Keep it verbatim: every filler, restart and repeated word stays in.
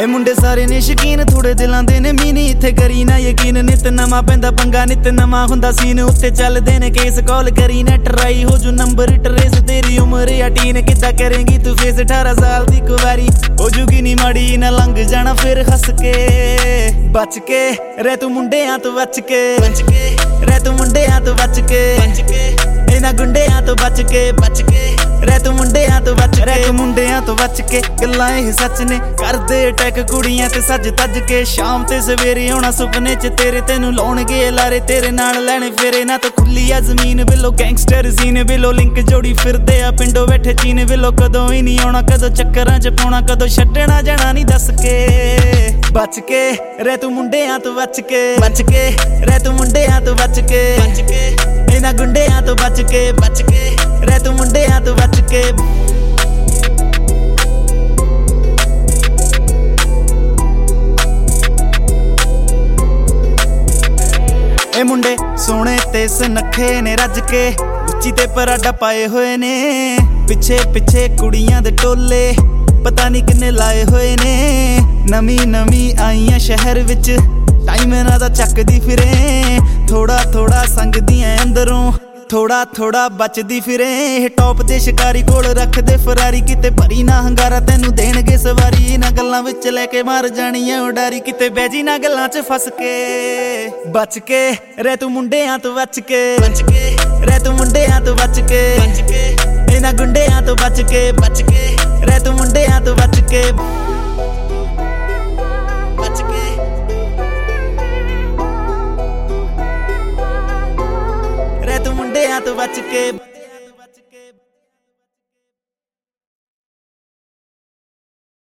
ਇਹ ਮੁੰਡੇ ਸਾਰੇ ਨੇ ਸ਼ਕੀਨ ਥੋੜੇ ਦਿਲਾਂ ਦੇ ਨੇ ਮੀਨੀ ਇੱਥੇ ਕਰੀ ਨਾ ਯਕੀਨ ਨਿਤ ਨਵਾਂ ਪੈਂਦਾ ਪੰਗਾ ਨਿਤ ਨਵਾਂ ਹੁੰਦਾ ਸੀਨ ਉੱਤੇ ਚੱਲਦੇ ਨੇ ਕੇਸ ਕਾਲ ਕਰੀ ਨਾ ਟਰਾਈ ਹੋ ਜੂ ਨੰਬਰ ਟਰੇਸ ਤੇਰੀ ਉਮਰ ਅਠਾਰਾਂ ਕਿੱਦਾਂ ਕਰੇਂਗੀ ਤੂੰ ਫੇਸ ਅਠਾਰਾਂ ਸਾਲ ਦੀ ਕੁਵਾਰੀ ਹੋ ਜੂਗੀ ਨੀ ਮਾੜੀ ਨਾ ਲੰਘ ਜਾਣਾ ਫਿਰ ਹੱਸ ਕੇ ਬਚ ਕੇ ਰਹਿ ਤੂੰ ਮੁੰਡਿਆਂ ਤੋਂ ਬਚ ਕੇ ਬਚ ਕੇ ਰਹਿ ਤੂੰ ਮੁੰਡਿਆਂ ਤੋਂ ਬਚ ਕੇ ਬਚ ਕੇ ਇਹਨਾਂ ਗੁੰਡਿਆਂ ਤੋਂ ਬਚ ਕੇ ਬਚ ਕੇ ਰਹਿ ਤੂੰ ਮੁੰਡਿਆਂ ਤੋਂ ਬਚ ਕੇ ਰਹਿ ਤੂੰ ਮੁੰਡਿਆਂ ਤੋਂ ਬਚ ਕੇ ਗੱਲਾਂ ਇਹ ਸੱਚ ਨੇ ਕਰਦੇ ਅਟੈਕ ਕੁੜੀਆਂ ਤੇ ਸੱਜ ਤੱਜ ਕੇ ਸ਼ਾਮ ਤੇ ਸਵੇਰੇ ਆਉਣਾ ਸੁਪਨੇ ਚ ਤੇਰੇ ਤੈਨੂੰ ਲਾਉਣਗੇ ਲਾਰੇ ਤੇਰੇ ਨਾਲ ਲੈਣੇ ਫੇਰੇ ਨਾ ਤਾਂ ਖੁੱਲੀ ਆ ਜ਼ਮੀਨ ਬਿਲੋ ਗੈਂਗਸਟਰ ਸੀਨ ਬਿਲੋ ਲਿੰਕ ਜੋੜੀ ਫਿਰਦੇ ਆ ਪਿੰਡੋਂ ਬੈਠੇ ਚੀਨ ਬਿਲੋ ਕਦੋਂ ਹੀ ਨਹੀਂ ਆਉਣਾ ਕਦੋਂ ਚੱਕਰਾਂ ਚ ਪਾਉਣਾ ਕਦੋਂ ਛੱਡਣਾ ਜਾਣਾ ਨਹੀਂ ਦੱਸ ਕੇ ਬਚ ਕੇ ਰਹਿ ਤੂੰ ਮੁੰਡਿਆਂ ਤੋਂ ਬਚ ਕੇ ਬਚ ਕੇ ਰਹਿ ਤੂੰ ਮੁੰਡਿਆਂ ਤੋਂ ਬਚ ਕੇ ਬਚ ਕੇ ਇਹਨਾਂ ਗੁੰਡਿਆਂ ਤੋਂ ਬਚ ਕੇ ਬਚ ਕੇ ਰਹਿ ਤੂੰ ਮੁੰਡਿਆਂ ਤੋਂ ਬਚ ਕੇ ਇਹ ਮੁੰਡੇ ਸੋਹਣੇ ਤੇ ਸੁਨੱਖੇ ਨੇ ਰੱਜ ਕੇ ਉੱਚੀ ਤੇ ਪਰਾਡਾ ਪਾਏ ਹੋਏ ਨੇ ਪਿੱਛੇ ਪਿੱਛੇ ਕੁੜੀਆਂ ਦੇ ਟੋਲੇ ਪਤਾ ਨਹੀਂ ਕਿੰਨੇ ਲਾਏ ਹੋਏ ਨੇ ਨਵੀਂ ਨਵੀਂ ਆਈਆਂ ਸ਼ਹਿਰ ਵਿੱਚ ਟਾਈਮ ਇਹਨਾਂ ਦਾ ਚੱਕਦੀ ਫਿਰੇ ਥੋੜਾ ਥੋੜਾ ਸੰਗਦੀਆਂ ਅੰਦਰੋਂ ਥੋੜਾ ਥੋੜਾ ਬਚਦੀ ਫਿਰੇ ਇਹ ਟੌਪ ਦੇ ਸ਼ਿਕਾਰੀ ਕੋਲ ਰੱਖਦੇ ਫਰਾਰੀ ਕਿਤੇ ਭਰੀ ਨਾ ਹੰਗਾਰਾ ਤੈਨੂੰ ਦੇਣਗੇ ਸਵਾਰੀ ਇਹਨਾਂ ਗੱਲਾਂ ਵਿੱਚ ਲੈ ਕੇ ਮਾਰ ਜਾਣੀ ਐ ਉਡਾਰੀ ਕਿਤੇ ਬੈਜੀ ਨਾ ਗੱਲਾਂ 'ਚ ਫਸ ਕੇ ਬਚ ਕੇ ਰਹਿ ਤੂੰ ਮੁੰਡਿਆਂ ਤੋਂ ਬਚ ਕੇ ਬਚ ਕੇ ਰਹਿ ਤੂੰ ਮੁੰਡਿਆਂ ਤੋਂ ਬਚ ਕੇ ਬਚ ਕੇ ਇਹਨਾਂ ਗੁੰਡਿਆਂ ਤੋਂ ਬਚ ਕੇ ਬਚ ਕੇ ਰਹਿ ਤੂੰ ਮੁੰਡਿਆਂ ਤੋਂ ਬਚ ਕੇ ਬਚ ਕੇ ਰਹਿ ਤੂੰ ਮੁੰਡਿਆਂ ਤੋਂ ਬਚ ਕੇ